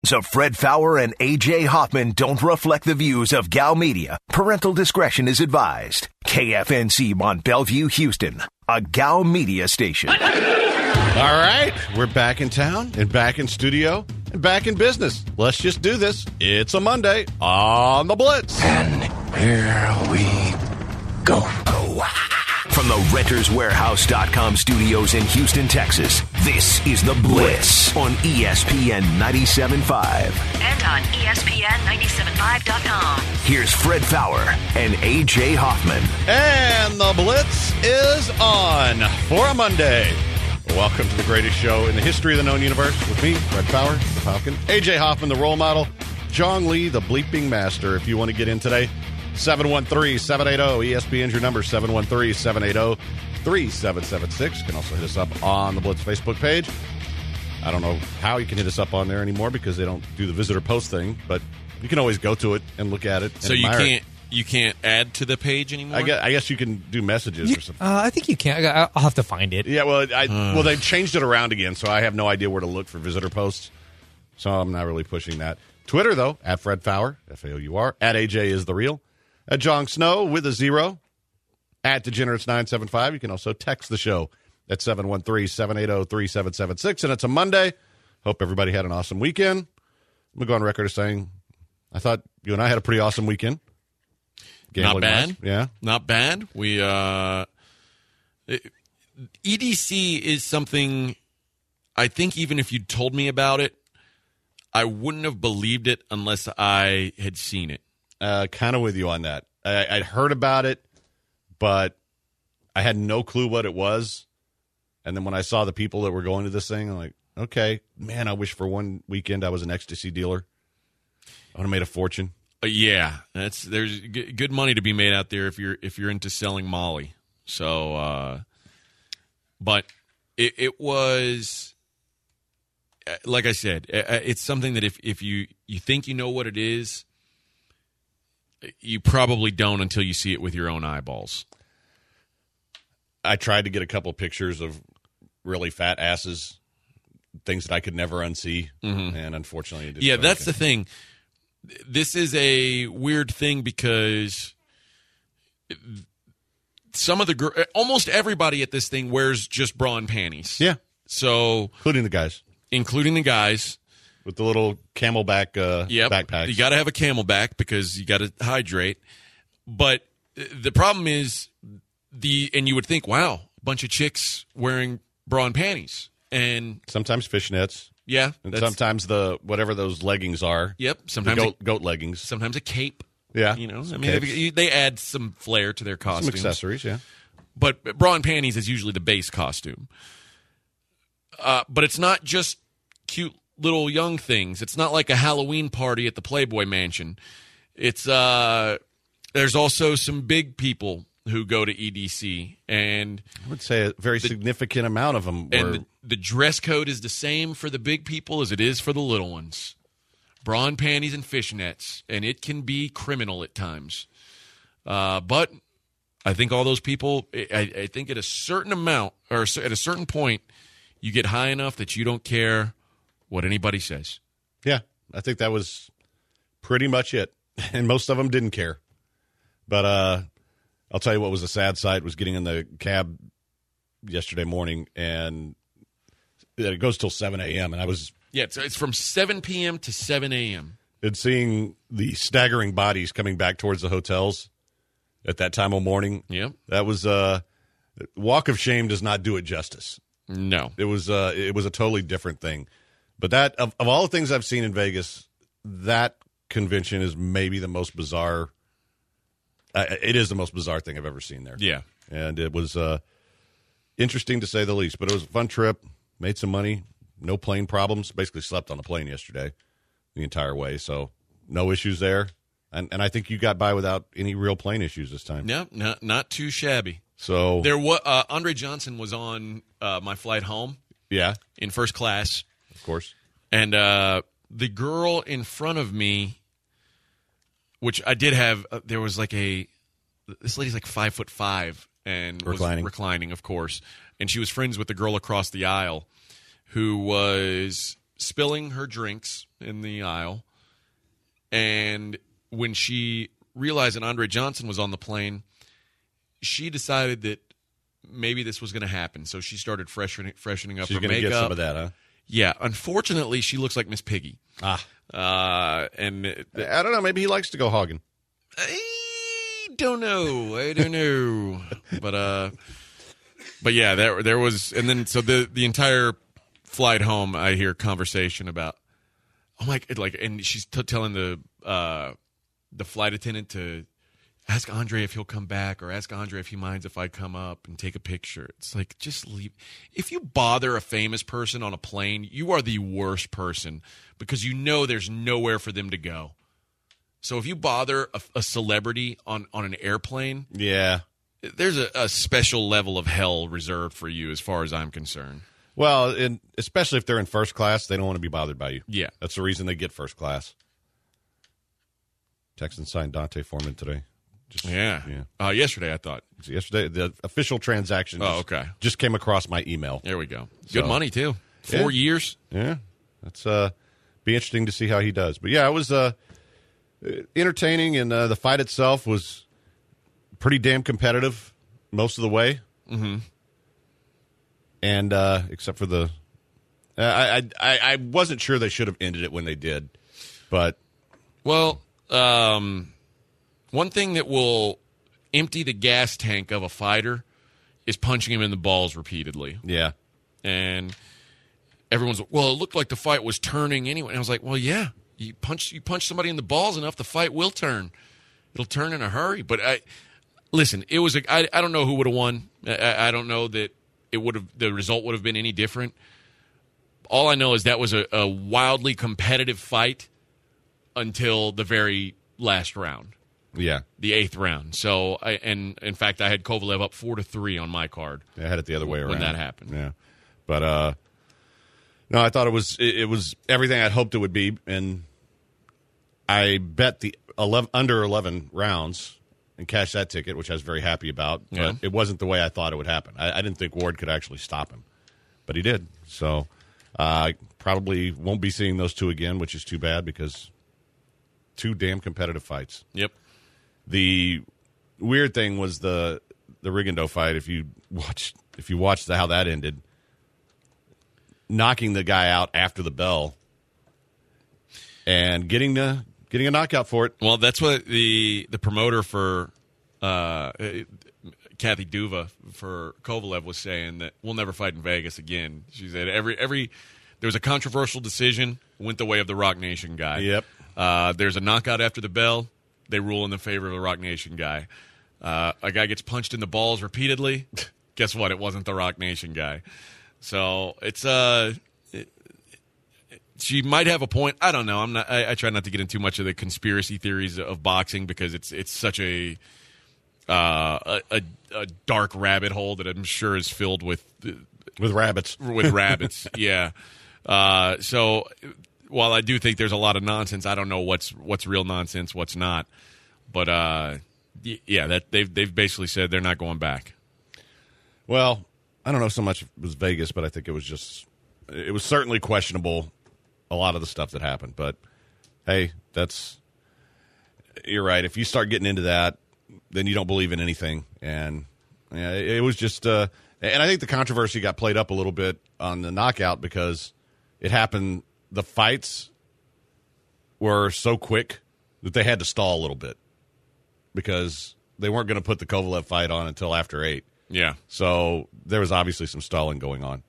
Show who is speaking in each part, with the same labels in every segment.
Speaker 1: So Fred Fowler and A.J. Hoffman don't reflect the views of Gal Media. Parental discretion is advised. KFNC Mont Bellevue, Houston, a Gal Media station.
Speaker 2: All right, we're back in town and back in studio and back in business. Let's just do this. It's a Monday on the Blitz.
Speaker 1: And here we go. From the RentersWarehouse.com studios in Houston, Texas, this is The Blitz on ESPN 97.5.
Speaker 3: And on ESPN975.com.
Speaker 1: Here's Fred Fowler and A.J. Hoffman.
Speaker 2: And the Blitz is on for a Monday. Welcome to the greatest show in the history of the known universe with me, Fred Fowler, the Falcon, A.J. Hoffman, the role model, Jong Lee, the bleeping master. If you want to get in today, 713-780-ESPN's your number, 713-780-3776. You can also hit us up on the Blitz Facebook page. I don't know how you can hit us up on there anymore because they don't do the visitor post thing, but you can always go to it and look at it. And
Speaker 4: so
Speaker 2: admire
Speaker 4: you can't add to the page anymore?
Speaker 2: I guess you can do messages or something.
Speaker 5: I think you can. I'll have to find it.
Speaker 2: Yeah, well, they've changed it around again, so I have no idea where to look for visitor posts. So I'm not really pushing that. Twitter, though, at Fred Fowler, F-A-O-U-R, at AJ is the real. At Jong Snow with a 0, at Degenerates975. You can also text the show at 713-780-3776. And it's a Monday. Hope everybody had an awesome weekend. I'm going to go on record as saying I thought you and I had a pretty awesome weekend.
Speaker 4: Not bad.
Speaker 2: Yeah.
Speaker 4: Not bad. We EDC is something I think even if you'd told me about it, I wouldn't have believed it unless I had seen it.
Speaker 2: Kind of with you on that. I'd heard about it, but I had no clue what it was. And then when I saw the people that were going to this thing, I'm like, okay, man, I wish for one weekend I was an ecstasy dealer. I would have made a fortune.
Speaker 4: Yeah, there's good money to be made out there if you're into selling Molly. So, but it was, like I said, it's something that if you think you know what it is, you probably don't until you see it with your own eyeballs.
Speaker 2: I tried to get a couple pictures of really fat asses, things that I could never unsee, and unfortunately it didn't.
Speaker 4: Yeah, that's the thing. This is a weird thing because some of the almost everybody at this thing wears just bra and panties.
Speaker 2: Yeah.
Speaker 4: So
Speaker 2: including the guys.
Speaker 4: With
Speaker 2: the little camelback backpacks.
Speaker 4: You got to have a camelback because you got to hydrate. But the problem is and you would think, wow, a bunch of chicks wearing bra and panties. And
Speaker 2: sometimes fishnets.
Speaker 4: Yeah.
Speaker 2: And sometimes whatever those leggings are.
Speaker 4: Yep. Sometimes
Speaker 2: goat leggings.
Speaker 4: Sometimes a cape.
Speaker 2: Yeah.
Speaker 4: You know, I mean, they add some flair to their costumes.
Speaker 2: Some accessories, yeah.
Speaker 4: But bra and panties is usually the base costume. But it's not just cute little young things. It's not like a Halloween party at the Playboy Mansion. It's there's also some big people who go to EDC, and
Speaker 2: I would say a very significant amount of them.
Speaker 4: And the dress code is the same for the big people as it is for the little ones. Bra and panties and fishnets, and it can be criminal at times. But I think all those people, I think at a certain amount or at a certain point, you get high enough that you don't care what anybody says.
Speaker 2: Yeah, I think that was pretty much it. And most of them didn't care. But I'll tell you what was a sad sight was getting in the cab yesterday morning, and it goes till 7 a.m. And I was...
Speaker 4: Yeah, it's from 7 p.m. to 7 a.m.
Speaker 2: And seeing the staggering bodies coming back towards the hotels at that time of morning.
Speaker 4: Yep.
Speaker 2: That was... Walk of Shame does not do it justice.
Speaker 4: No.
Speaker 2: It was a totally different thing. But that of all the things I've seen in Vegas, that convention is maybe the most bizarre. It is the most bizarre thing I've ever seen there.
Speaker 4: Yeah.
Speaker 2: And it was interesting to say the least. But it was a fun trip. Made some money. No plane problems. Basically slept on the plane yesterday the entire way. So no issues there. And I think you got by without any real plane issues this time.
Speaker 4: No, not too shabby.
Speaker 2: So
Speaker 4: there was Andre Johnson was on my flight home.
Speaker 2: Yeah.
Speaker 4: In first class.
Speaker 2: Of course.
Speaker 4: And the girl in front of me, which I did have, there was like this lady's like 5'5" and
Speaker 2: reclining.
Speaker 4: Was reclining, of course. And she was friends with the girl across the aisle who was spilling her drinks in the aisle. And when she realized that Andre Johnson was on the plane, she decided that maybe this was going to happen. So she started freshening up
Speaker 2: She's
Speaker 4: her
Speaker 2: going to
Speaker 4: makeup.
Speaker 2: get some of that, huh?
Speaker 4: Yeah. Unfortunately, she looks like Miss Piggy. And
Speaker 2: I don't know. Maybe he likes to go hogging.
Speaker 4: I don't know. But yeah, there was, and then so the entire flight home, I hear conversation about, oh my, like, and she's telling the flight attendant to ask Andre if he'll come back, or ask Andre if he minds if I come up and take a picture. It's like, just leave. If you bother a famous person on a plane, you are the worst person, because you know there's nowhere for them to go. So if you bother a celebrity on an airplane,
Speaker 2: Yeah.
Speaker 4: there's a special level of hell reserved for you, as far as I'm concerned.
Speaker 2: Well, and especially if they're in first class, they don't want to be bothered by you.
Speaker 4: Yeah.
Speaker 2: That's the reason they get first class. Texans signed Dante Foreman today.
Speaker 4: Yesterday, I thought.
Speaker 2: Yesterday, the official transaction just came across my email.
Speaker 4: There we go. Good money, too. 4
Speaker 2: Yeah.
Speaker 4: years.
Speaker 2: Yeah. That's be interesting to see how he does. But, yeah, it was entertaining, and the fight itself was pretty damn competitive most of the way. Mm-hmm. And except for the I wasn't sure they should have ended it when they did. But
Speaker 4: Well, one thing that will empty the gas tank of a fighter is punching him in the balls repeatedly.
Speaker 2: yeah.
Speaker 4: And everyone's like, well, it looked like the fight was turning anyway. And I was like, well, yeah, you punch somebody in the balls enough, the fight will turn. It'll turn in a hurry. But listen, it was I don't know who would have won. I don't know that the result would have been any different. All I know is that was a wildly competitive fight until the very last round.
Speaker 2: Yeah.
Speaker 4: The 8th round. So, in fact, I had Kovalev up 4-3 on my card.
Speaker 2: I had it the other way around
Speaker 4: when that happened.
Speaker 2: Yeah, but no, I thought it was everything I'd hoped it would be, and I bet the under 11 rounds and cashed that ticket, which I was very happy about.
Speaker 4: Yeah.
Speaker 2: But it wasn't the way I thought it would happen. I didn't think Ward could actually stop him, but he did. So probably won't be seeing those two again, which is too bad, because two damn competitive fights.
Speaker 4: Yep.
Speaker 2: The weird thing was the Rigondeaux fight. If you watched how that ended, knocking the guy out after the bell and getting a knockout for it.
Speaker 4: Well, that's what the promoter for Kathy Duva for Kovalev was saying, that we'll never fight in Vegas again. She said every there was a controversial decision, went the way of the Rock Nation guy.
Speaker 2: Yep.
Speaker 4: There's a knockout after the bell. They rule in the favor of the Rock Nation guy. A guy gets punched in the balls repeatedly. Guess what? It wasn't the Rock Nation guy. So it's she might have a point. I don't know. I try not to get into too much of the conspiracy theories of boxing, because it's such a dark rabbit hole that I'm sure is filled with
Speaker 2: rabbits.
Speaker 4: With rabbits, yeah. So while I do think there's a lot of nonsense, I don't know what's real nonsense, what's not. But yeah, that they've basically said they're not going back.
Speaker 2: Well, I don't know so much if it was Vegas, but I think it was certainly questionable, a lot of the stuff that happened. But hey, you're right. If you start getting into that, then you don't believe in anything. And yeah, it was just and I think the controversy got played up a little bit on the knockout, because it happened. The fights were so quick that they had to stall a little bit, because they weren't going to put the Kovalev fight on until after 8.
Speaker 4: Yeah.
Speaker 2: So there was obviously some stalling going on.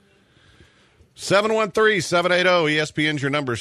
Speaker 2: 713-780-ESPN's your number,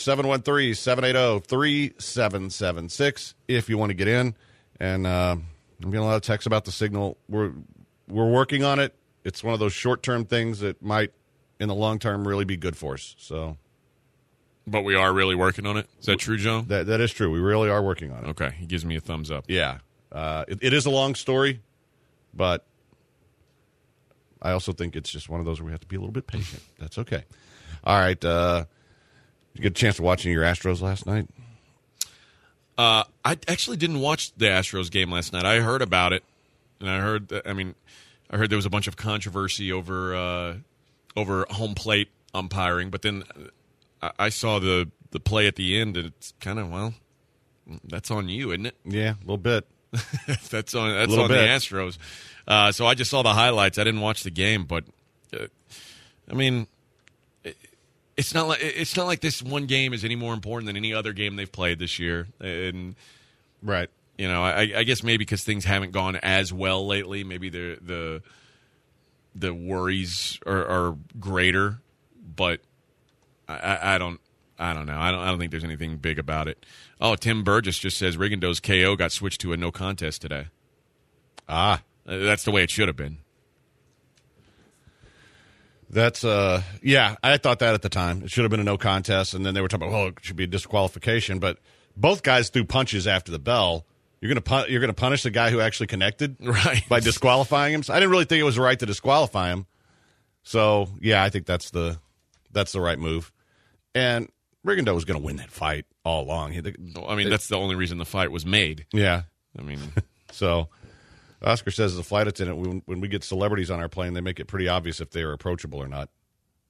Speaker 2: 713-780-3776 if you want to get in. And I'm getting a lot of texts about the signal. We're working on it. It's one of those short-term things that might, in the long term, really be good for us. So,
Speaker 4: but we are really working on it. Is that true, Joe?
Speaker 2: That is true. We really are working on it.
Speaker 4: Okay. He gives me a thumbs up.
Speaker 2: Yeah. It is a long story, but I also think it's just one of those where we have to be a little bit patient. That's okay. All right. Did you get a chance to watch any of your Astros last night?
Speaker 4: I actually didn't watch the Astros game last night. I heard about it, and I heard there was a bunch of controversy over home plate umpiring, but then I saw the play at the end, and it's kind of, well, that's on you, isn't it?
Speaker 2: Yeah, a little bit.
Speaker 4: That's on the Astros. So I just saw the highlights. I didn't watch the game, but I mean, it's not like this one game is any more important than any other game they've played this year. And
Speaker 2: right,
Speaker 4: you know, I guess maybe because things haven't gone as well lately, maybe the worries are greater. But I don't know. I don't think there's anything big about it. Oh, Tim Burgess just says Rigondeaux's KO got switched to a no contest today. That's the way it should have been.
Speaker 2: That's yeah, I thought that at the time. It should have been a no contest, and then they were talking about, it should be a disqualification. But both guys threw punches after the bell. You're gonna punish the guy who actually connected,
Speaker 4: right,
Speaker 2: by disqualifying him. So I didn't really think it was right to disqualify him. So yeah, I think that's the right move. And Rigondeaux was going to win that fight all along.
Speaker 4: That's the only reason the fight was made.
Speaker 2: Yeah.
Speaker 4: I mean,
Speaker 2: so Oscar says, as a flight attendant, when we get celebrities on our plane, they make it pretty obvious if they are approachable or not.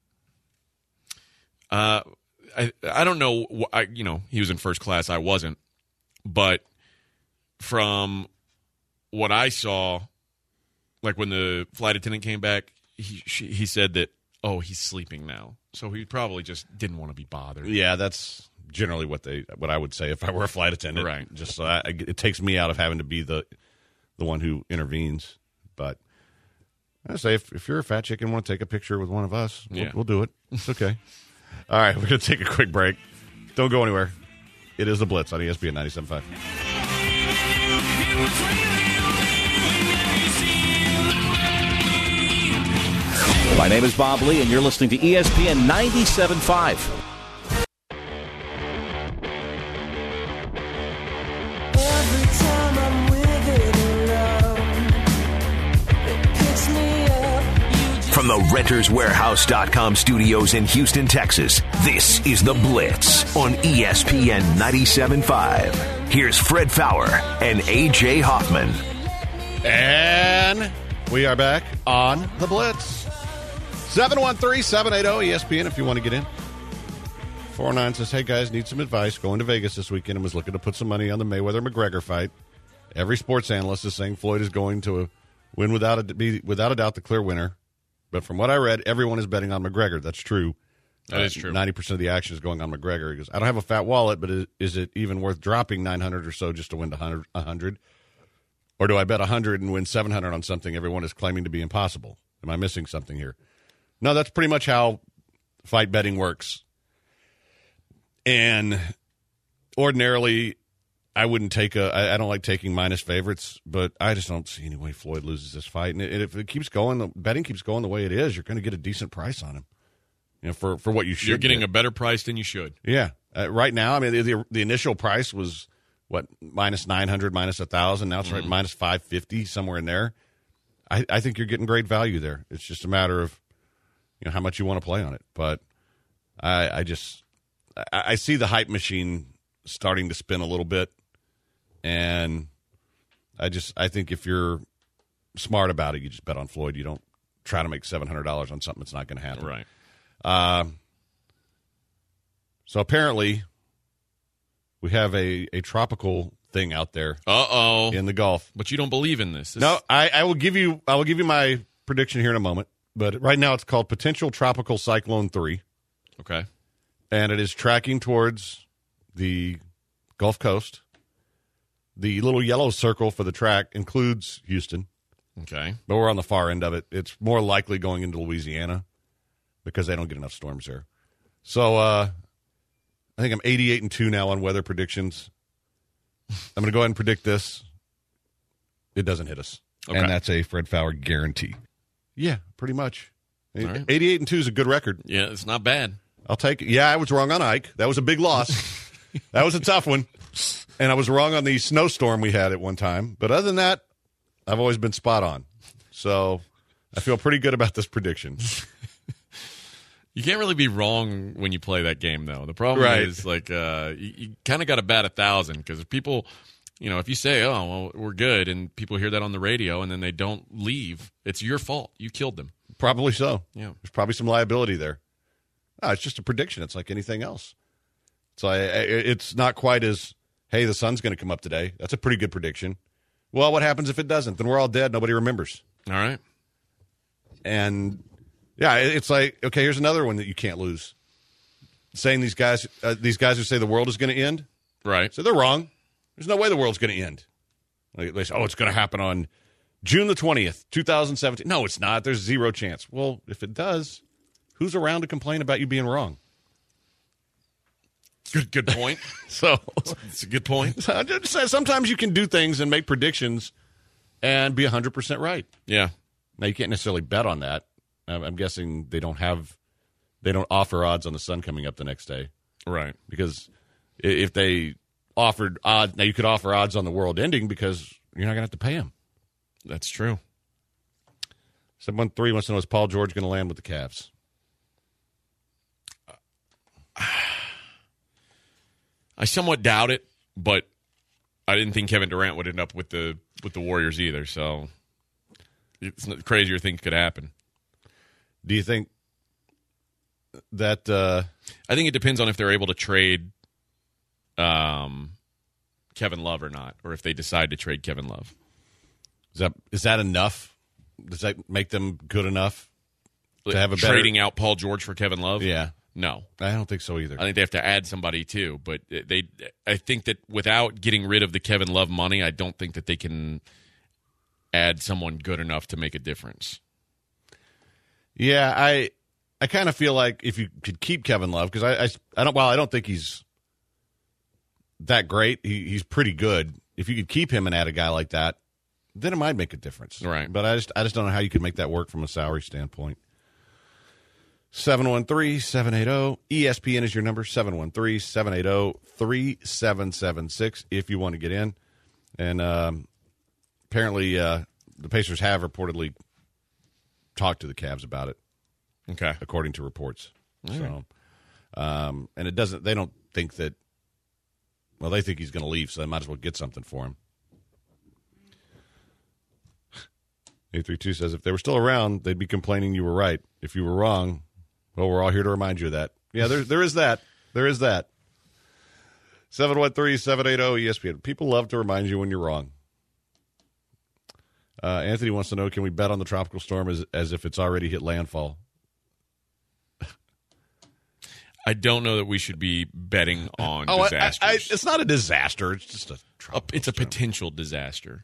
Speaker 4: I don't know. He was in first class. I wasn't. But from what I saw, like when the flight attendant came back, he said that, he's sleeping now. So he probably just didn't want to be bothered.
Speaker 2: Yeah, that's generally what I would say if I were a flight attendant.
Speaker 4: Right.
Speaker 2: Just so it takes me out of having to be the one who intervenes. But I say if you're a fat chick and want to take a picture with one of us, we'll do it. It's okay. All right, we're going to take a quick break. Don't go anywhere. It is The Blitz on ESPN 97.5.
Speaker 3: My name is Bob Lee, and you're listening to ESPN 97.5.
Speaker 1: From the RentersWarehouse.com studios in Houston, Texas, this is The Blitz on ESPN 97.5. Here's Fred Faour and A.J. Hoffman.
Speaker 2: And we are back on The Blitz. 713-780-ESPN if you want to get in. 49 says, hey, guys, need some advice. Going to Vegas this weekend and was looking to put some money on the Mayweather-McGregor fight. Every sports analyst is saying Floyd is going to win without a doubt the clear winner. But from what I read, everyone is betting on McGregor. That's true.
Speaker 4: That is true.
Speaker 2: 90% of the action is going on McGregor. He goes, I don't have a fat wallet, but is it even worth dropping $900 or so just to win $100? Or do I bet $100 and win $700 on something everyone is claiming to be impossible? Am I missing something here? No, that's pretty much how fight betting works. And ordinarily, I wouldn't take I don't like taking minus favorites, but I just don't see any way Floyd loses this fight. And if it keeps going, the betting keeps going the way it is, you're going to get a decent price on him. You know, for what you should.
Speaker 4: You're getting
Speaker 2: get.
Speaker 4: A better price than you should.
Speaker 2: Yeah. Right now, I mean, the initial price was, minus 900, minus 1,000. Now it's right minus 550, somewhere in there. I think you're getting great value there. It's just a matter of how much you want to play on it. But I see the hype machine starting to spin a little bit. And I think if you're smart about it, you just bet on Floyd. You don't try to make $700 on something that's not going to happen.
Speaker 4: Right.
Speaker 2: So apparently we have a tropical thing out there. In the Gulf.
Speaker 4: But you don't believe in this.
Speaker 2: No, I will give you my prediction here in a moment. But right now it's called Potential Tropical Cyclone 3.
Speaker 4: Okay.
Speaker 2: And it is tracking towards the Gulf Coast. The little yellow circle for the track includes Houston.
Speaker 4: Okay.
Speaker 2: But we're on the far end of it. It's more likely going into Louisiana because they don't get enough storms there. So I think I'm 88-2 now on weather predictions. I'm going to go ahead and predict this. It doesn't hit us.
Speaker 4: Okay.
Speaker 2: And that's a Fred Faour guarantee. Yeah, pretty much.
Speaker 4: All right.
Speaker 2: 88-2 is a good record.
Speaker 4: Yeah, it's not bad.
Speaker 2: I'll take it. Yeah, I was wrong on Ike. That was a big loss. That was a tough one. And I was wrong on the snowstorm we had at one time. But other than that, I've always been spot on. So I feel pretty good about this prediction.
Speaker 4: You can't really be wrong when you play that game, though. The problem is, you kind of got to bat 1,000 because people, if you say, oh, well, we're good, and people hear that on the radio and then they don't leave, it's your fault. You killed them.
Speaker 2: Probably so.
Speaker 4: Yeah.
Speaker 2: There's probably some liability there. No, it's just a prediction. It's like anything else. So it's not quite as, hey, the sun's going to come up today. That's a pretty good prediction. Well, what happens if it doesn't? Then we're all dead. Nobody remembers.
Speaker 4: All right.
Speaker 2: And, yeah, it's like, okay, here's another one that you can't lose. Saying these guys who say the world is going to end.
Speaker 4: Right.
Speaker 2: So they're wrong. There's no way the world's going to end. They say, it's going to happen on June the 20th, 2017. No, it's not. There's zero chance. Well, if it does, who's around to complain about you being wrong?
Speaker 4: Good point.
Speaker 2: So
Speaker 4: it's a good point.
Speaker 2: Sometimes you can do things and make predictions and be 100% right.
Speaker 4: Yeah.
Speaker 2: Now, you can't necessarily bet on that. I'm guessing they don't offer odds on the sun coming up the next day.
Speaker 4: Right.
Speaker 2: Because if they offered odds, now you could offer odds on the world ending because you're not going to have to pay them.
Speaker 4: That's true.
Speaker 2: 713 wants to know, is Paul George going to land with the Cavs?
Speaker 4: I somewhat doubt it, but I didn't think Kevin Durant would end up with the Warriors either. So it's not crazier things could happen.
Speaker 2: Do you think that?
Speaker 4: I think it depends on if they're able to trade Kevin Love or not, or if they decide to trade Kevin Love.
Speaker 2: Is that enough? Does that make them good enough to have a better
Speaker 4: trading out Paul George for Kevin Love?
Speaker 2: Yeah.
Speaker 4: No.
Speaker 2: I don't think so either.
Speaker 4: I think they have to add somebody too, but I think that without getting rid of the Kevin Love money, I don't think that they can add someone good enough to make a difference.
Speaker 2: Yeah, I kind of feel like if you could keep Kevin Love, because I don't think he's that great. He's pretty good. If you could keep him and add a guy like that, then it might make a difference.
Speaker 4: Right.
Speaker 2: But I just don't know how you could make that work from a salary standpoint. 713-780 ESPN is your number. 713-780-3776 if you want to get in. And apparently the Pacers have reportedly talked to the Cavs about it.
Speaker 4: Okay.
Speaker 2: According to reports.
Speaker 4: All right.
Speaker 2: So, and they don't think that, well, they think he's going to leave, so they might as well get something for him. 832 says, if they were still around, they'd be complaining you were right. If you were wrong, well, we're all here to remind you of that. Yeah, there is that. There is that. 713-780 ESPN. People love to remind you when you're wrong. Anthony wants to know, can we bet on the tropical storm as if it's already hit landfall?
Speaker 4: I don't know that we should be betting on disasters.
Speaker 2: It's not a disaster. It's just a tropical
Speaker 4: It's a
Speaker 2: storm.
Speaker 4: potential disaster.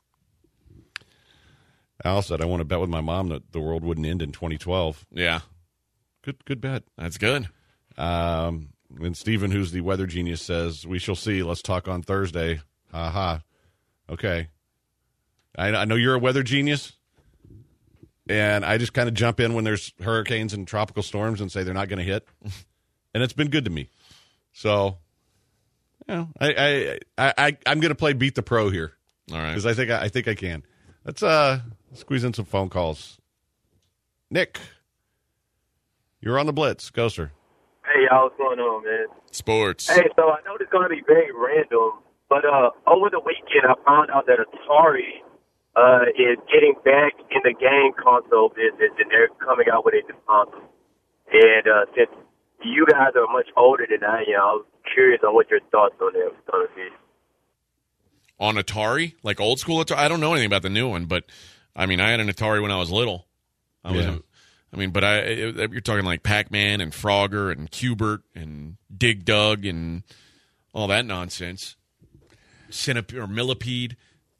Speaker 2: Al said, I want to bet with my mom that the world wouldn't end in 2012.
Speaker 4: Yeah.
Speaker 2: Good bet.
Speaker 4: That's good.
Speaker 2: And Stephen, who's the weather genius, says, we shall see. Let's talk on Thursday. Ha. Okay. I know you're a weather genius, and I just kind of jump in when there's hurricanes and tropical storms and say they're not going to hit. And it's been good to me. So, I'm going to play Beat the Pro here.
Speaker 4: All right.
Speaker 2: Because I think I can. Let's squeeze in some phone calls. Nick, you're on the Blitz. Go, sir.
Speaker 6: Hey, y'all, what's going on, man?
Speaker 4: Sports.
Speaker 6: Hey, so I know this is going to be very random, but over the weekend I found out that Atari is getting back in the game console business, and they're coming out with a new console. And since you guys are much older than I am, I was curious on what your thoughts on that was going to be.
Speaker 4: On Atari? Like old school Atari? I don't know anything about the new one, but, I mean, I had an Atari when I was little. You're talking like Pac-Man and Frogger and Q*bert and Dig Dug and all that nonsense. Centipede or Millipede.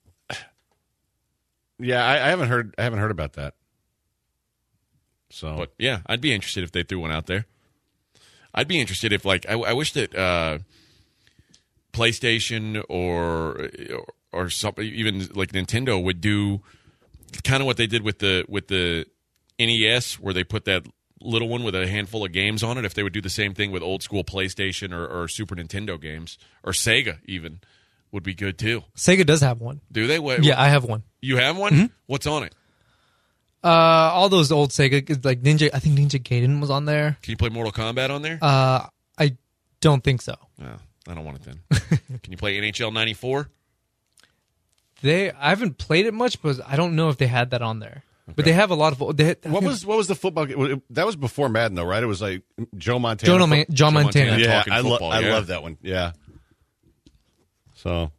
Speaker 2: Yeah, I haven't heard about that. So,
Speaker 4: But, yeah, I'd be interested if they threw one out there. I'd be interested if, like, I wish that PlayStation or something, even like Nintendo would do kind of what they did with the NES, where they put that little one with a handful of games on it. If they would do the same thing with old school PlayStation or Super Nintendo games, or Sega even, would be good too.
Speaker 5: Sega does have one.
Speaker 4: Do they?
Speaker 5: Yeah, I have one.
Speaker 4: You have one?
Speaker 5: Mm-hmm.
Speaker 4: What's on it?
Speaker 5: All those old Sega, like Ninja. I think Ninja Gaiden was on there.
Speaker 4: Can you play Mortal Kombat on there?
Speaker 5: I don't think so.
Speaker 4: No, I don't want it then. Can you play NHL 94?
Speaker 5: I haven't played it much, but I don't know if they had that on there. But they have a lot of.
Speaker 2: What was the football game? That was before Madden, though, right? It was like Joe Montana.
Speaker 5: John Montana.
Speaker 2: Yeah,
Speaker 4: Talking football,
Speaker 2: I love that one. Yeah. So,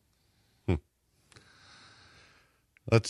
Speaker 2: let's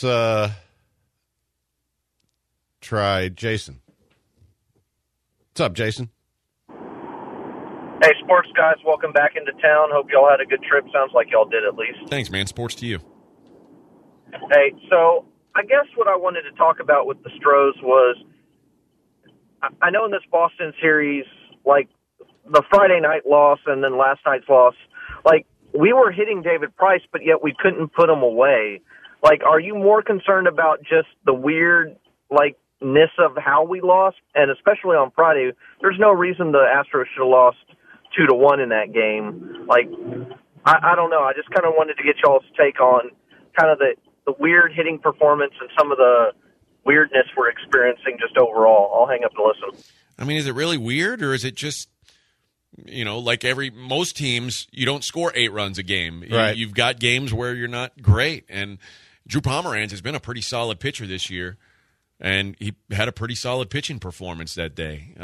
Speaker 2: try Jason. What's up, Jason?
Speaker 7: Hey, sports guys, welcome back into town. Hope y'all had a good trip. Sounds like y'all did at least.
Speaker 4: Thanks, man. Sports to you.
Speaker 7: Hey, so I guess what I wanted to talk about with the Stros was, I know in this Boston series, like the Friday night loss and then last night's loss, like we were hitting David Price, but yet we couldn't put him away. Like, are you more concerned about just the weird, ness of how we lost? And especially on Friday, there's no reason the Astros should have lost 2-1 in that game. Like, I don't know. I just kind of wanted to get y'all's take on kind of the weird hitting performance and some of the weirdness we're experiencing just overall. I'll hang up and listen.
Speaker 4: I mean, is it really weird, or is it just, like most teams, you don't score 8 runs a game.
Speaker 2: Right.
Speaker 4: You've got games where you're not great, and Drew Pomeranz has been a pretty solid pitcher this year, and he had a pretty solid pitching performance that day.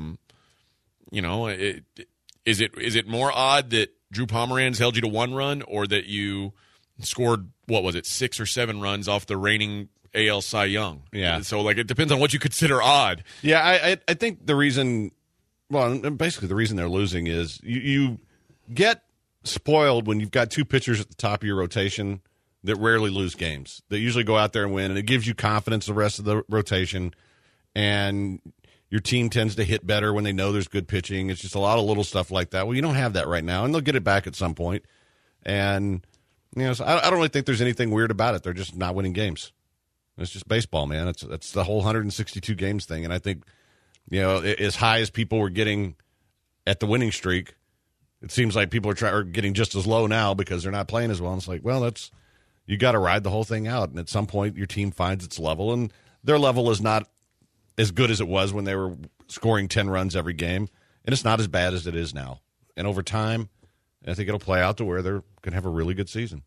Speaker 4: Is it more odd that Drew Pomeranz held you to 1 run, or that you scored, 6 or 7 runs off the reigning AL Cy Young?
Speaker 2: Yeah.
Speaker 4: So, it depends on what you consider odd.
Speaker 2: Yeah, I think the reason, basically the reason they're losing is you get spoiled when you've got 2 pitchers at the top of your rotation that rarely lose games. They usually go out there and win, and it gives you confidence the rest of the rotation, and your team tends to hit better when they know there's good pitching. It's just a lot of little stuff like that. Well, you don't have that right now, and they'll get it back at some point. And, so I don't really think there's anything weird about it. They're just not winning games. It's just baseball, man. It's the whole 162 games thing. And I think, as high as people were getting at the winning streak, it seems like people are getting just as low now because they're not playing as well. And it's like, well, you got to ride the whole thing out. And at some point, your team finds its level, and their level is not as good as it was when they were scoring 10 runs every game, and it's not as bad as it is now. And over time, I think it'll play out to where they're going to have a really good season.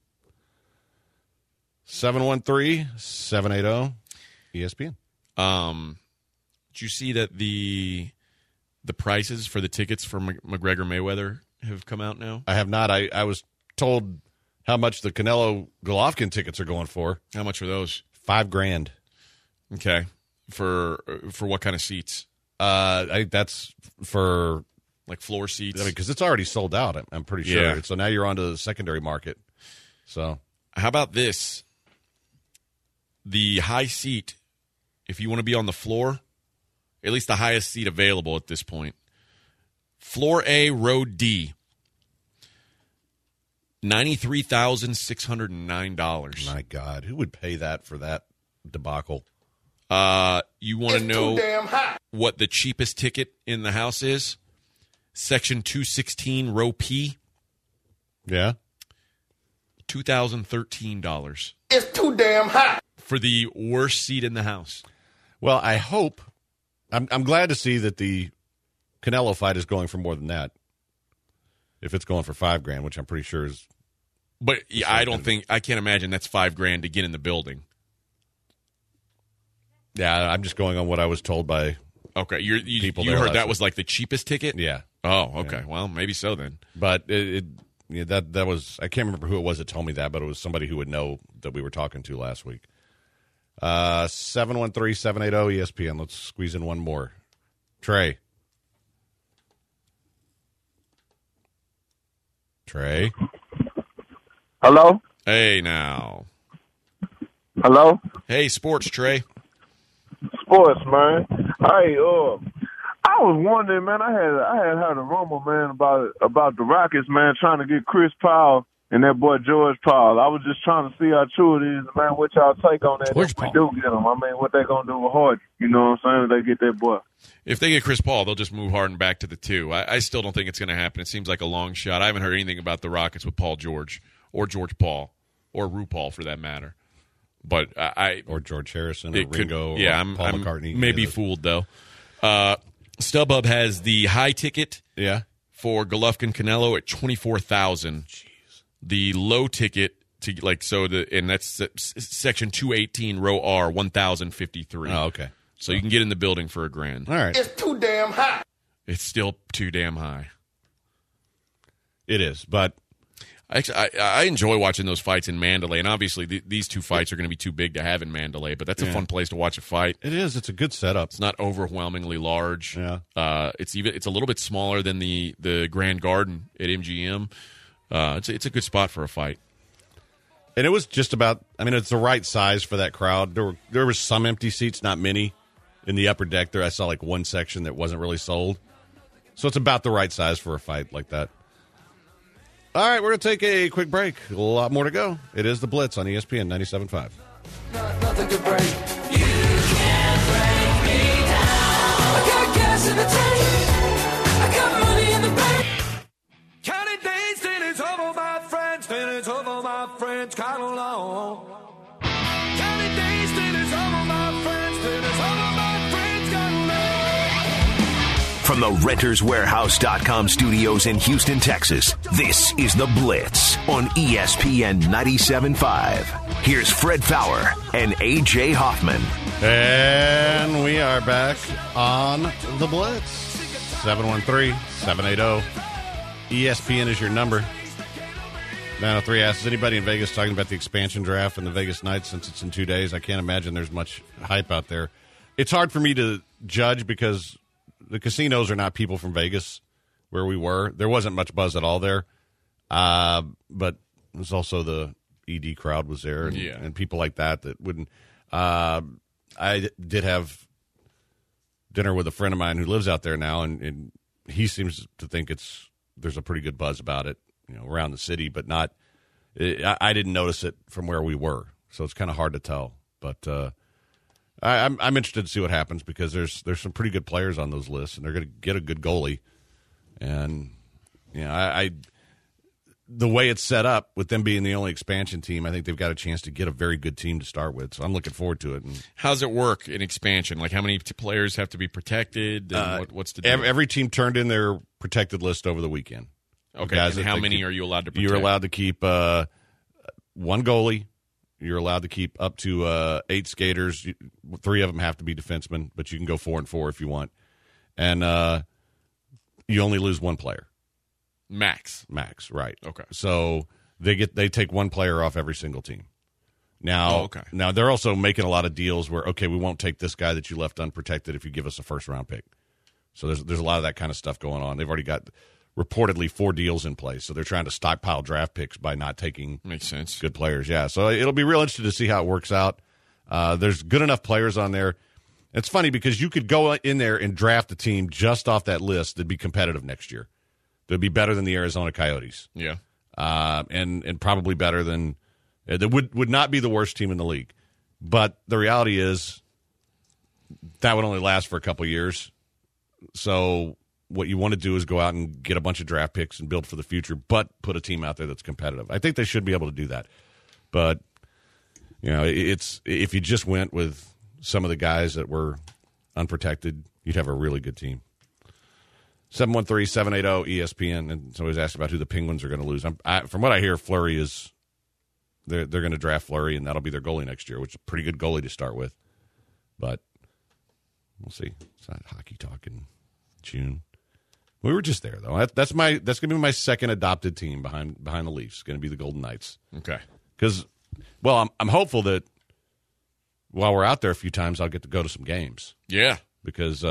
Speaker 2: 713-780-ESPN.
Speaker 4: Did you see that the prices for the tickets for McGregor Mayweather have come out now?
Speaker 2: I have not. I was told how much the Canelo Golovkin tickets are going for.
Speaker 4: How much are those?
Speaker 2: $5,000.
Speaker 4: Okay. For what kind of seats?
Speaker 2: I think that's for
Speaker 4: floor seats.
Speaker 2: because it's already sold out. I'm pretty sure.
Speaker 4: Yeah.
Speaker 2: So now you're on to the secondary market. So
Speaker 4: how about this? The high seat, if you want to be on the floor, at least the highest seat available at this point. Floor A, row D. $93,609.
Speaker 2: my God, who would pay that for that debacle?
Speaker 4: You want to know what the cheapest ticket in the house is? Section 216, row P.
Speaker 2: Yeah.
Speaker 4: $2,013.
Speaker 8: It's too damn hot.
Speaker 4: For the worst seat in the house.
Speaker 2: Well, I hope. I'm glad to see that the Canelo fight is going for more than that. If it's going for $5,000, which I'm pretty sure is.
Speaker 4: But yeah, I can't imagine that's $5,000 to get in the building.
Speaker 2: Yeah, I'm just going on what I was told by.
Speaker 4: Okay, you
Speaker 2: people
Speaker 4: heard
Speaker 2: there
Speaker 4: that
Speaker 2: last
Speaker 4: was like the cheapest ticket?
Speaker 2: Yeah.
Speaker 4: Oh, okay. Yeah. Well, maybe so then.
Speaker 2: But that was, I can't remember who it was that told me that, but it was somebody who would know that we were talking to last week. 713-780-ESPN. Let's squeeze in one more. Trey.
Speaker 6: Hello?
Speaker 4: Hey, now.
Speaker 6: Hello?
Speaker 4: Hey, sports, Trey.
Speaker 6: Sports, man. Hey, I was wondering, man, I had heard a rumor, man, about the Rockets, man, trying to get Chris Paul and that boy George Paul. I was just trying to see how true it is, man. What y'all take on that
Speaker 5: George
Speaker 6: if we
Speaker 5: Paul.
Speaker 6: do get him? I mean, what they gonna do with Harden? You know what I'm saying? If they get that boy.
Speaker 4: If they get Chris Paul, they'll just move Harden back to the 2. I still don't think it's going to happen. It seems like a long shot. I haven't heard anything about the Rockets with Paul George or George Paul or RuPaul for that matter. But
Speaker 2: or George Harrison or Ringo or Paul McCartney.
Speaker 4: Maybe fooled, though. StubHub has the high ticket for Golovkin Canelo at $24,000. The low ticket And that's section 218, row R, 1053.
Speaker 2: Oh, okay.
Speaker 4: So you can get in the building for $1,000.
Speaker 2: All right.
Speaker 8: It's too damn hot.
Speaker 4: It's still too damn high.
Speaker 2: It is, but
Speaker 4: I enjoy watching those fights in Mandalay, and obviously these two fights are going to be too big to have in Mandalay, but that's a fun place to watch a fight.
Speaker 2: it is. It's a good setup.
Speaker 4: It's not overwhelmingly large.
Speaker 2: Yeah.
Speaker 4: It's a little bit smaller than the Grand Garden at MGM. It's a good spot for a fight.
Speaker 2: And it was just about, it's the right size for that crowd. There were some empty seats, not many. In the upper deck there, I saw like one section that wasn't really sold. So it's about the right size for a fight like that. All right, we're going to take a quick break. A lot more to go. It is The Blitz on ESPN 97.5.
Speaker 8: Nothing to break. You can't break me down. I got gas in the tank. I got money in the bank. Counting days till it's over, my friends. Till it's over, my friends. Count along. Counting days till it's over, my friends. Till it's over, my friends. Count along.
Speaker 1: From the RentersWarehouse.com studios in Houston, Texas, this is The Blitz on ESPN 97.5. Here's Fred Fowler and A.J. Hoffman.
Speaker 2: And we are back on The Blitz. 713-780. ESPN is your number. 903 asks, is anybody in Vegas talking about the expansion draft and the Vegas Knights since it's in 2 days? I can't imagine there's much hype out there. It's hard for me to judge because the casinos are not people from Vegas where we were. There wasn't much buzz at all there. But there's also the ED crowd was there and people like that wouldn't. I did have dinner with a friend of mine who lives out there now, and he seems to think there's a pretty good buzz about it, around the city, but not. I didn't notice it from where we were, so it's kind of hard to tell. But I'm interested to see what happens because there's some pretty good players on those lists, and they're going to get a good goalie. And the way it's set up with them being the only expansion team, I think they've got a chance to get a very good team to start with. So I'm looking forward to it. And
Speaker 4: how's it work in expansion? Like how many players have to be protected? And what's the deal?
Speaker 2: Every team turned in their protected list over the weekend.
Speaker 4: Okay, and how many are you allowed to protect?
Speaker 2: You're allowed to keep one goalie. You're allowed to keep up to 8 skaters. 3 of them have to be defensemen, but you can go 4 and 4 if you want. And you only lose 1 player.
Speaker 4: Max,
Speaker 2: right.
Speaker 4: Okay.
Speaker 2: So they take 1 player off every single team. Now, Now they're also making a lot of deals where, we won't take this guy that you left unprotected if you give us a first-round pick. So there's a lot of that kind of stuff going on. They've already got reportedly 4 deals in place, so they're trying to stockpile draft picks by not taking
Speaker 4: makes sense
Speaker 2: good players. Yeah, so it'll be real interesting to see how it works out. There's good enough players on there. It's funny because you could go in there and draft a team just off that list that'd be competitive next year. That'd be better than the Arizona Coyotes.
Speaker 4: Yeah,
Speaker 2: and probably better than that would not be the worst team in the league. But the reality is that would only last for a couple years. So what you want to do is go out and get a bunch of draft picks and build for the future, but put a team out there that's competitive. I think they should be able to do that. But, it's if you just went with some of the guys that were unprotected, you'd have a really good team. 713-780-ESPN, and somebody's asked about who the Penguins are going to lose. From what I hear, Fleury is they're going to draft Fleury, and that'll be their goalie next year, which is a pretty good goalie to start with. But we'll see. It's not hockey talk in June. We were just there though. That's going to be my second adopted team behind the Leafs. It's going to be the Golden Knights.
Speaker 4: Okay.
Speaker 2: Because, I'm hopeful that while we're out there a few times, I'll get to go to some games.
Speaker 4: Yeah.
Speaker 2: Because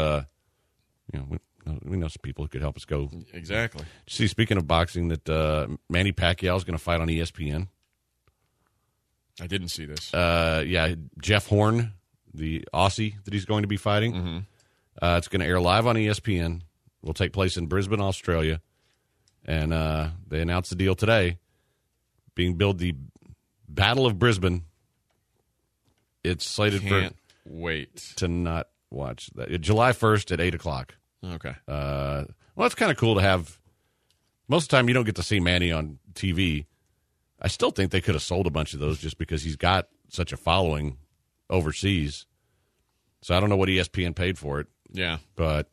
Speaker 2: we know some people who could help us go.
Speaker 4: Exactly.
Speaker 2: See, speaking of boxing, that Manny Pacquiao is going to fight on ESPN.
Speaker 4: I didn't see this.
Speaker 2: Jeff Horn, the Aussie that he's going to be fighting.
Speaker 4: Mm-hmm.
Speaker 2: It's going to air live on ESPN. Will take place in Brisbane, Australia. And they announced the deal today. Being billed the Battle of Brisbane. It's slated to not watch that. July 1st at 8 o'clock.
Speaker 4: Okay.
Speaker 2: It's kind of cool to have. Most of the time you don't get to see Manny on TV. I still think they could have sold a bunch of those just because he's got such a following overseas. So I don't know what ESPN paid for it.
Speaker 4: Yeah.
Speaker 2: But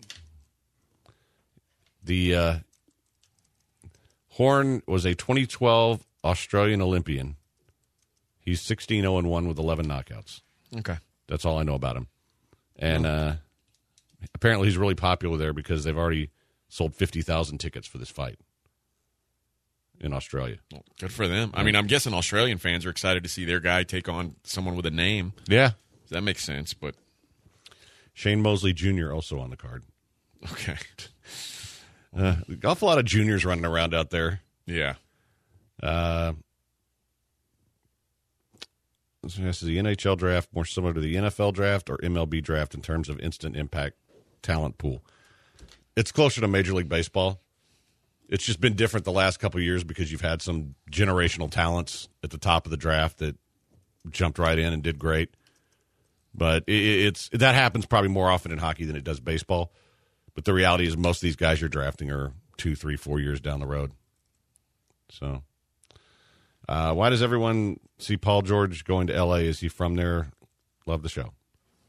Speaker 2: Horn was a 2012 Australian Olympian He's 16-0-1 with 11 knockouts.
Speaker 4: Okay.
Speaker 2: That's all I know about him. And apparently he's really popular there because they've already sold 50,000 tickets for this fight in Australia.
Speaker 4: Well, good for them. I mean, I'm guessing Australian fans are excited to see their guy take on someone with a name.
Speaker 2: Yeah.
Speaker 4: That makes sense, but...
Speaker 2: Shane Mosley Jr. also on the card.
Speaker 4: Okay.
Speaker 2: An awful lot of juniors running around out there.
Speaker 4: Yeah.
Speaker 2: This is the NHL draft more similar to the NFL draft or MLB draft in terms of instant impact talent pool. It's closer to Major League Baseball. It's just been different the last couple of years because you've had some generational talents at the top of the draft that jumped right in and did great. But that happens probably more often in hockey than it does baseball. But the reality is most of these guys you're drafting are 2, 3, 4 years down the road. So why does everyone see Paul George going to L.A.? Is he from there? Love the show.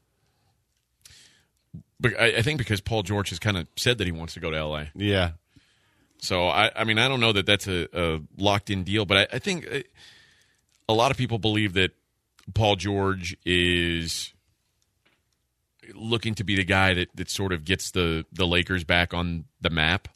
Speaker 4: But I think because Paul George has kind of said that he wants to go to L.A.
Speaker 2: Yeah.
Speaker 4: So, I mean, I don't know that that's a locked-in deal, but I think a lot of people believe that Paul George is looking to be the guy that sort of gets the Lakers back on the map.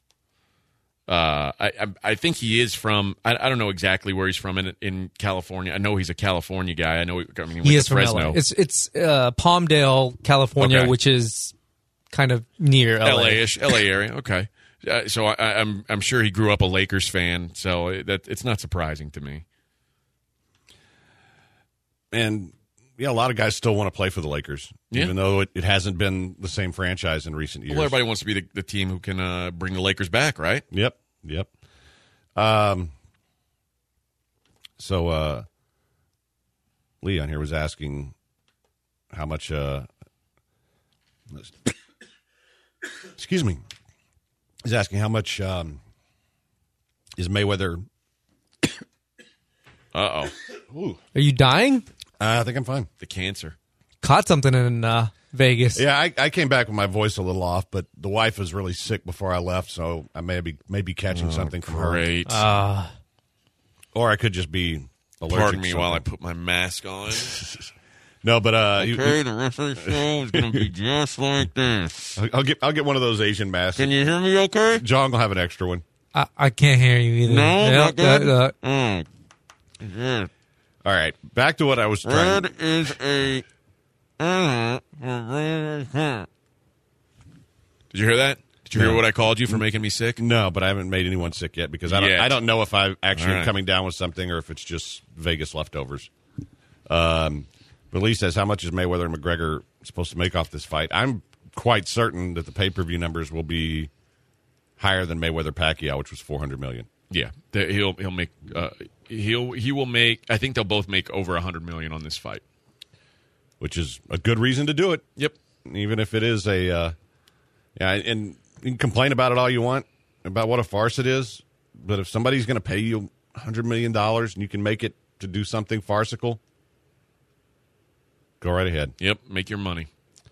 Speaker 4: I think he is from – I don't know exactly where he's from in California. I know he's a California guy. I know
Speaker 5: he is from
Speaker 4: Fresno.
Speaker 5: LA. It's Palmdale, California,
Speaker 4: Okay.
Speaker 5: which is kind of near LA.
Speaker 4: LA-ish, LA area. Okay. So I'm sure he grew up a Lakers fan, so that it's not surprising to me.
Speaker 2: And, yeah, a lot of guys still want to play for the Lakers, even though it hasn't been the same franchise in recent years.
Speaker 4: Well, everybody wants to be the team who can bring the Lakers back, right?
Speaker 2: Yep. So Leon here was asking how much excuse me. He's asking how much is Mayweather.
Speaker 4: Uh-oh.
Speaker 5: Are you dying?
Speaker 2: I think I'm fine.
Speaker 4: The cancer.
Speaker 5: Caught something in Vegas.
Speaker 2: Yeah, I came back with my voice a little off, but the wife was really sick before I left, so I may be catching something from her.
Speaker 4: Great.
Speaker 2: Or I could just be allergic.
Speaker 4: Pardon me
Speaker 2: to
Speaker 4: while I
Speaker 2: something.
Speaker 4: put my mask on.
Speaker 2: No, but
Speaker 4: The rest of the show is going to be just like this.
Speaker 2: I'll get one of those Asian masks.
Speaker 4: Can you hear me okay?
Speaker 2: John will have an extra one.
Speaker 5: I can't hear you either.
Speaker 4: No, not good? Yeah.
Speaker 2: All right, back to what I was trying.
Speaker 4: Red is a... Did you hear that? Did you hear what I called you for making me sick?
Speaker 2: No, but I haven't made anyone sick yet because
Speaker 4: Yet.
Speaker 2: I don't know if I actually
Speaker 4: All
Speaker 2: am
Speaker 4: right.
Speaker 2: coming down with something or if it's just Vegas leftovers. But Lee says, how much is Mayweather and McGregor supposed to make off this fight? I'm quite certain that the pay-per-view numbers will be higher than Mayweather-Pacquiao, which was $400 million.
Speaker 4: Yeah, he'll make he will make. I think they'll both make over $100 million on this fight,
Speaker 2: which is a good reason to do it.
Speaker 4: Yep.
Speaker 2: Even if it is a, and you can complain about it all you want about what a farce it is, but if somebody's going to pay you $100 million and you can make it to do something farcical, go right ahead.
Speaker 4: Yep, make your money.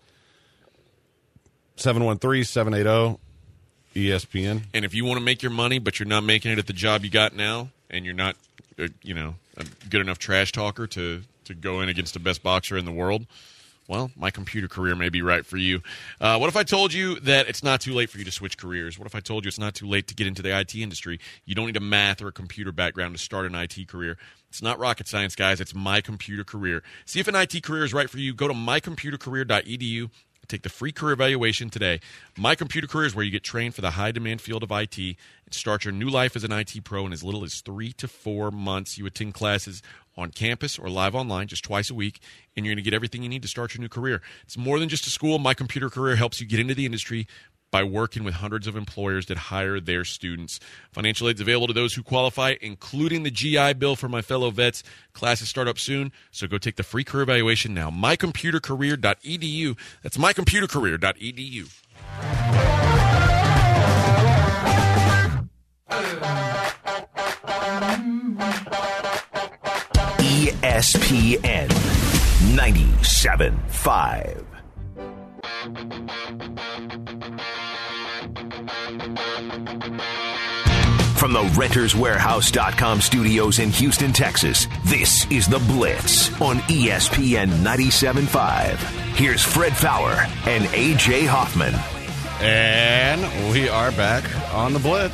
Speaker 2: 713-780-ESPN.
Speaker 4: And if you want to make your money, but you're not making it at the job you got now, and you're not, a good enough trash talker to go in against the best boxer in the world, well, my computer career may be right for you. What if I told you that it's not too late for you to switch careers? What if I told you it's not too late to get into the IT industry? You don't need a math or a computer background to start an IT career. It's not rocket science, guys. It's My Computer Career. See if an IT career is right for you. Go to mycomputercareer.edu. Take the free career evaluation today. My Computer Career is where you get trained for the high-demand field of IT and start your new life as an IT pro in as little as 3 to 4 months. You attend classes on campus or live online just twice a week, and you're going to get everything you need to start your new career. It's more than just a school. My Computer Career helps you get into the industry by working with hundreds of employers that hire their students. Financial aid is available to those who qualify, including the GI Bill for my fellow vets. Classes start up soon, so go take the free career evaluation now. mycomputercareer.edu. That's mycomputercareer.edu.
Speaker 1: ESPN 97.5. From the RentersWarehouse.com studios in Houston, Texas, this is The Blitz on ESPN 97.5. Here's Fred Fowler and A.J. Hoffman.
Speaker 2: And we are back on The Blitz.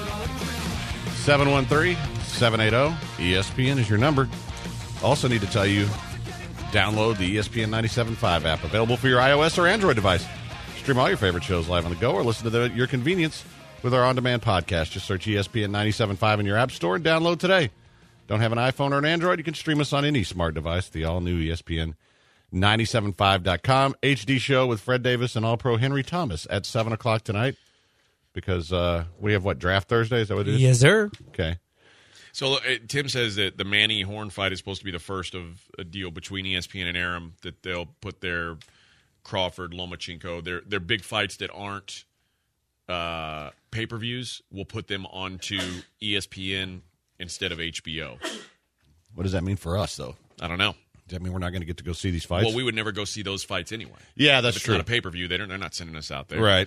Speaker 2: 713-780-ESPN is your number. Also need to tell you, download the ESPN 97.5 app, available for your iOS or Android device. Stream all your favorite shows live on the go or listen to them at your convenience with our on-demand podcast. Just search ESPN 97.5 in your app store and download today. Don't have an iPhone or an Android? You can stream us on any smart device. The all-new ESPN 975.com HD show with Fred Davis and All-Pro Henry Thomas at 7 o'clock tonight because we have, Draft Thursday? Is that what it is?
Speaker 5: Yes, sir.
Speaker 2: Okay.
Speaker 4: So Tim says that the Manny Horn fight is supposed to be the first of a deal between ESPN and Aram, that they'll put their Crawford, Lomachenko, their big fights that aren't pay-per-views, we'll put them onto ESPN instead of HBO.
Speaker 2: What does that mean for us, though?
Speaker 4: I don't know.
Speaker 2: Does that mean we're not going to get to go see these fights?
Speaker 4: Well, we would never go see those fights anyway.
Speaker 2: Yeah, that's
Speaker 4: if it's
Speaker 2: true.
Speaker 4: not a pay-per-view. They're not sending us out there.
Speaker 2: Right.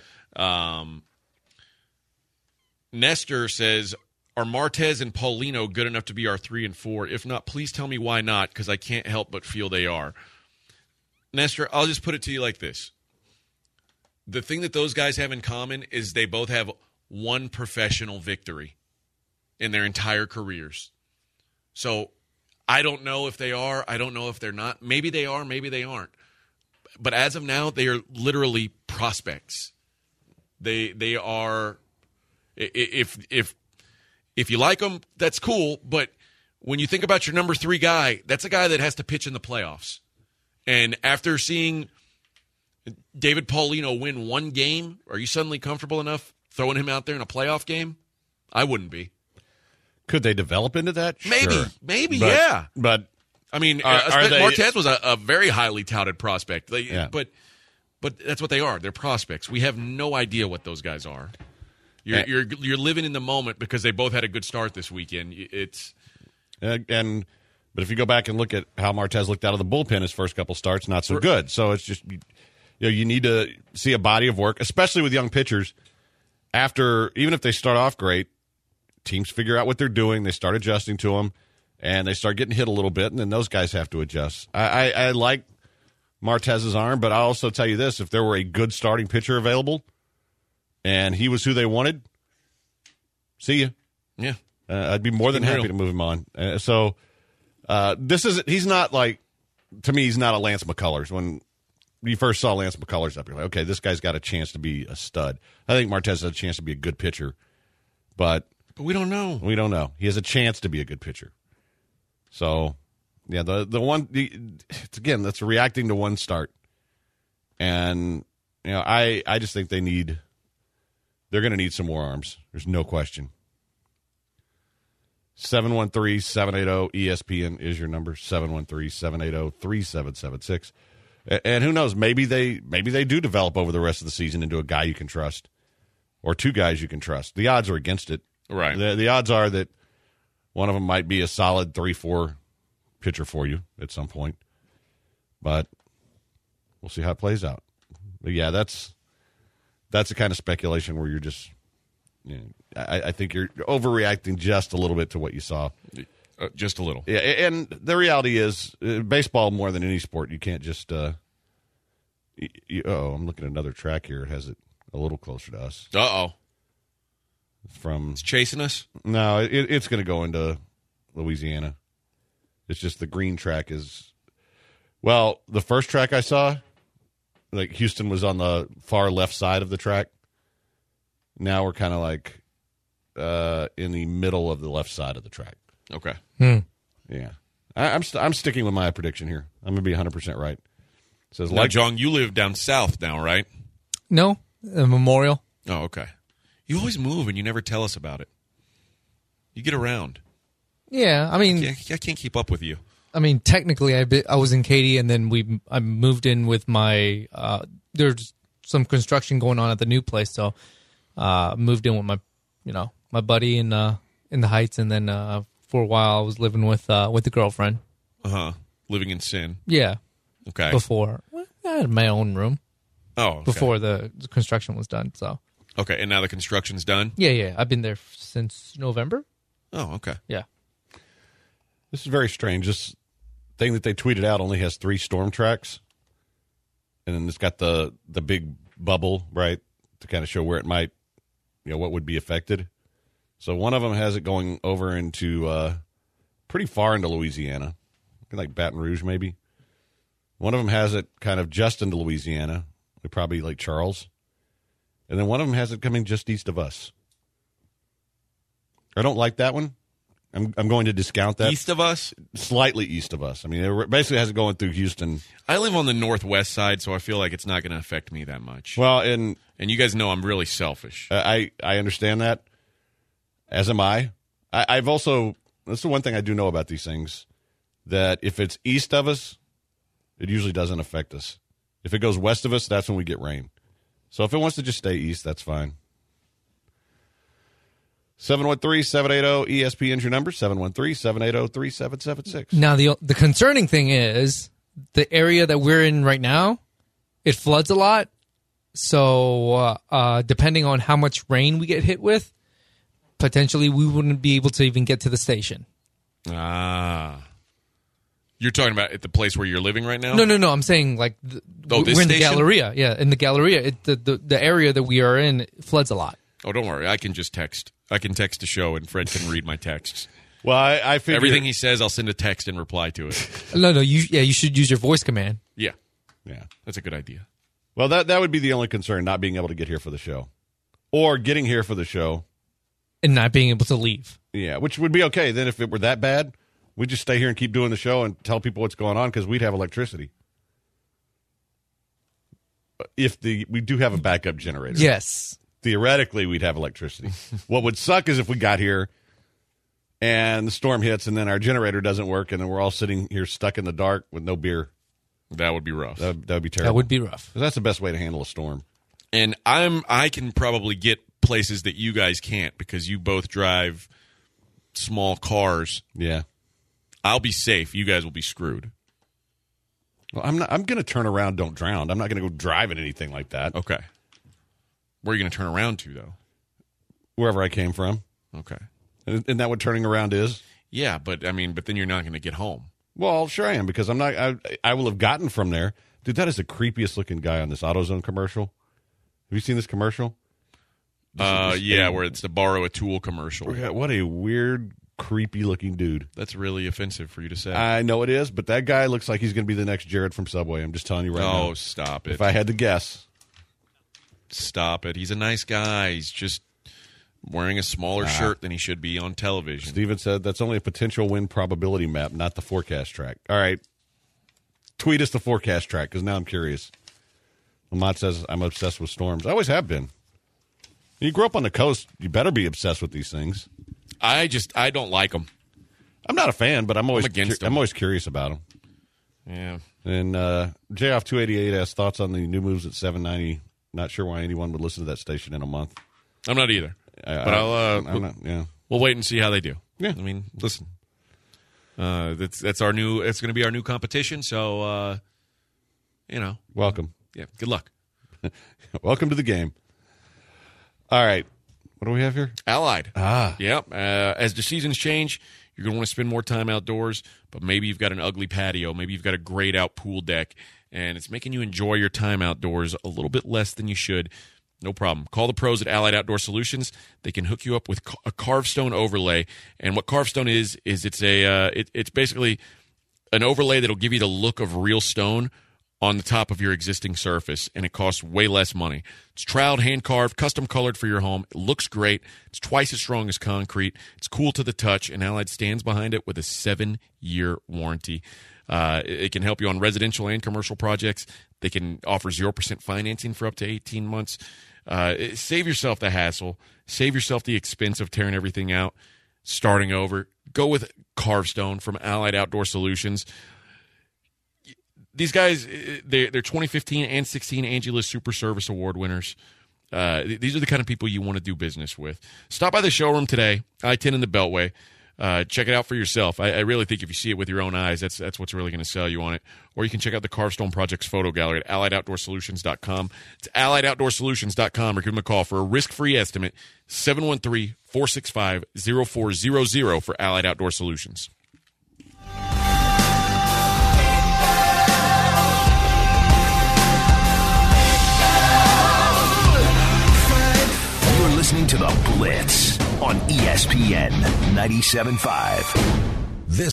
Speaker 4: Nestor says, are Martez and Paulino good enough to be our 3 and 4? If not, please tell me why not, because I can't help but feel they are. Nestor, I'll just put it to you like this. The thing that those guys have in common is they both have one professional victory in their entire careers. So I don't know if they are. I don't know if they're not. Maybe they are. Maybe they aren't. But as of now, they are literally prospects. They are. If you like them, that's cool. But when you think about your number 3 guy, that's a guy that has to pitch in the playoffs. And after seeing David Paulino win one game, are you suddenly comfortable enough throwing him out there in a playoff game? I wouldn't be.
Speaker 2: Could they develop into that?
Speaker 4: Maybe,
Speaker 2: Sure.
Speaker 4: maybe,
Speaker 2: But-
Speaker 4: yeah.
Speaker 2: But
Speaker 4: I mean,
Speaker 2: Are they-
Speaker 4: Martez was a very highly touted prospect.
Speaker 2: Yeah.
Speaker 4: But that's what they are. They're prospects. We have no idea what those guys are. You're living in the moment because they both had a good start this weekend.
Speaker 2: But if you go back and look at how Martez looked out of the bullpen his first couple starts, not so good. So it's just, you need to see a body of work, especially with young pitchers. After, even if they start off great, teams figure out what they're doing. They start adjusting to them, and they start getting hit a little bit, and then those guys have to adjust. I like Martez's arm, but I'll also tell you this: if there were a good starting pitcher available, and he was who they wanted, see you.
Speaker 4: Yeah.
Speaker 2: I'd be more than happy to move him on. He's not like, to me, he's not a Lance McCullers. When you first saw Lance McCullers up, you're like, okay, this guy's got a chance to be a stud. I think Martez has a chance to be a good pitcher, but
Speaker 4: we don't know.
Speaker 2: We don't know. He has a chance to be a good pitcher. So, yeah, it's again, that's reacting to one start. And, I just think they're going to need some more arms. There's no question. 713-780-ESPN is your number. 713-780-3776. And who knows? Maybe they do develop over the rest of the season into a guy you can trust, or 2 guys you can trust. The odds are against it.
Speaker 4: Right.
Speaker 2: The odds are that one of them might be a solid 3-4 pitcher for you at some point. But we'll see how it plays out. But yeah, that's the kind of speculation where you're just. I think you're overreacting just a little bit to what you saw.
Speaker 4: Just a little.
Speaker 2: Yeah, and the reality is, baseball more than any sport, you can't just. I'm looking at another track here. It has it a little closer to us.
Speaker 4: Uh-oh.
Speaker 2: It's
Speaker 4: chasing us?
Speaker 2: No, it's going to go into Louisiana. It's just the green track is. Well, the first track I saw, like Houston was on the far left side of the track. Now we're kind of like in the middle of the left side of the track.
Speaker 4: Okay.
Speaker 2: Yeah. I'm sticking with my prediction here. I'm going to be 100% right. It says,
Speaker 4: now, Jong, you live down south now, right?
Speaker 5: No, Memorial.
Speaker 4: Oh, okay. You always move and you never tell us about it. You get around.
Speaker 5: Yeah, I mean,
Speaker 4: I can't keep up with you.
Speaker 5: I mean, technically, I was in Katy, and then I moved in with my. There's some construction going on at the new place, so moved in with my buddy in the Heights, and then for a while I was living with the girlfriend.
Speaker 4: Living in sin.
Speaker 5: Yeah.
Speaker 4: Okay.
Speaker 5: Before I had my own room.
Speaker 4: Oh. Okay.
Speaker 5: Before the construction was done, so.
Speaker 4: Okay, and now the construction's done?
Speaker 5: Yeah. I've been there since November.
Speaker 4: Oh, okay.
Speaker 5: Yeah.
Speaker 2: This is very strange. This thing that they tweeted out only has 3 storm tracks. And then it's got the big bubble, right, to kind of show where it might, what would be affected. So one of them has it going over into pretty far into Louisiana, like Baton Rouge maybe. One of them has it kind of just into Louisiana, probably Lake Charles. And then one of them has it coming just east of us. I don't like that one. I'm going to discount that.
Speaker 4: East of us?
Speaker 2: Slightly east of us. I mean, it basically has it going through Houston.
Speaker 4: I live on the northwest side, so I feel like it's not going to affect me that much.
Speaker 2: Well, and
Speaker 4: you guys know I'm really selfish.
Speaker 2: I understand that, as am I. I've also, that's the one thing I do know about these things, that if it's east of us, it usually doesn't affect us. If it goes west of us, that's when we get rain. So if it wants to just stay east, that's fine. 713-780-ESPN's your number, 713-780-3776.
Speaker 5: Now, the concerning thing is the area that we're in right now, it floods a lot. So depending on how much rain we get hit with, potentially we wouldn't be able to even get to the station.
Speaker 4: Ah. You're talking about at the place where you're living right now?
Speaker 5: No. I'm saying like
Speaker 4: this
Speaker 5: we're in the
Speaker 4: station?
Speaker 5: Galleria. Yeah, in the Galleria, the area that we are in floods a lot.
Speaker 4: Oh, don't worry. I can just text. I can text the show, and Fred can read my texts.
Speaker 2: Well, I figure
Speaker 4: Everything he says, I'll send a text and reply to it.
Speaker 5: No. You should use your voice command.
Speaker 4: Yeah.
Speaker 2: Yeah.
Speaker 4: That's a good idea.
Speaker 2: Well, that would be the only concern, not being able to get here for the show. Or getting here for the show.
Speaker 5: And not being able to leave.
Speaker 2: Yeah, which would be okay. Then if it were that bad, we'd just stay here and keep doing the show and tell people what's going on because we'd have electricity. We do have a backup generator.
Speaker 5: Yes.
Speaker 2: Theoretically, we'd have electricity. What would suck is if we got here and the storm hits and then our generator doesn't work and then we're all sitting here stuck in the dark with no beer.
Speaker 4: That would be rough.
Speaker 2: That would be terrible.
Speaker 5: That would be rough.
Speaker 2: That's the best way to handle a storm.
Speaker 4: And I can probably get places that you guys can't because you both drive small cars.
Speaker 2: Yeah.
Speaker 4: I'll be safe. You guys will be screwed.
Speaker 2: Well, I'm going to turn around, don't drown. I'm not going to go driving anything like that.
Speaker 4: Okay. Where are you going to turn around to, though?
Speaker 2: Wherever I came from.
Speaker 4: Okay.
Speaker 2: Isn't that what turning around is?
Speaker 4: Yeah, but then you're not going to get home.
Speaker 2: Well, sure I am because I'm not. I will have gotten from there. Dude, that is the creepiest looking guy on this AutoZone commercial. Have you seen this commercial?
Speaker 4: Yeah, where it's the borrow a tool commercial.
Speaker 2: What a weird, creepy looking dude.
Speaker 4: That's really offensive for you to say.
Speaker 2: I know it is, but that guy looks like he's going to be the next Jared from Subway. I'm just telling you right now.
Speaker 4: Oh, stop it.
Speaker 2: If I had to guess.
Speaker 4: Stop it. He's a nice guy. He's just wearing a smaller shirt than he should be on television.
Speaker 2: Steven said that's only a potential win probability map, not the forecast track. All right. Tweet us the forecast track because now I'm curious. Lamont says I'm obsessed with storms. I always have been. You grew up on the coast. You better be obsessed with these things.
Speaker 4: I don't like them.
Speaker 2: I'm not a fan, but I'm always
Speaker 4: against them.
Speaker 2: I'm always curious about them.
Speaker 4: Yeah.
Speaker 2: And J-Off 288 has thoughts on the new moves at 790. Not sure why anyone would listen to that station in a month.
Speaker 4: I'm not either. But
Speaker 2: I'm not. Yeah.
Speaker 4: We'll wait and see how they do.
Speaker 2: Yeah.
Speaker 4: I mean, listen. That's our new. It's going to be our new competition. So,
Speaker 2: Welcome.
Speaker 4: Yeah. Good luck.
Speaker 2: Welcome to the game. All right. What do we have here?
Speaker 4: Allied.
Speaker 2: Ah.
Speaker 4: Yep. As the seasons change, you're going to want to spend more time outdoors, but maybe you've got an ugly patio. Maybe you've got a grayed out pool deck, and it's making you enjoy your time outdoors a little bit less than you should. No problem. Call the pros at Allied Outdoor Solutions. They can hook you up with a carved stone overlay. And what carved stone is it's basically an overlay that'll give you the look of real stone on the top of your existing surface, and it costs way less money. It's troweled, hand-carved, custom-colored for your home. It looks great. It's twice as strong as concrete. It's cool to the touch, and Allied stands behind it with a 7-year warranty. It can help you on residential and commercial projects. They can offer 0% financing for up to 18 months. Save yourself the hassle. Save yourself the expense of tearing everything out, starting over. Go with carved stone from Allied Outdoor Solutions. These guys, they're 2015 and 16 Angie List Super Service Award winners. These are the kind of people you want to do business with. Stop by the showroom today, I-10 in the Beltway. check it out for yourself. I really think if you see it with your own eyes, that's what's really going to sell you on it. Or you can check out the Carvestone Project's photo gallery at AlliedOutdoorSolutions.com. It's AlliedOutdoorSolutions.com, or give them a call for a risk-free estimate, 713-465-0400 for Allied Outdoor Solutions.
Speaker 1: You're listening to The Blitz on ESPN 97.5.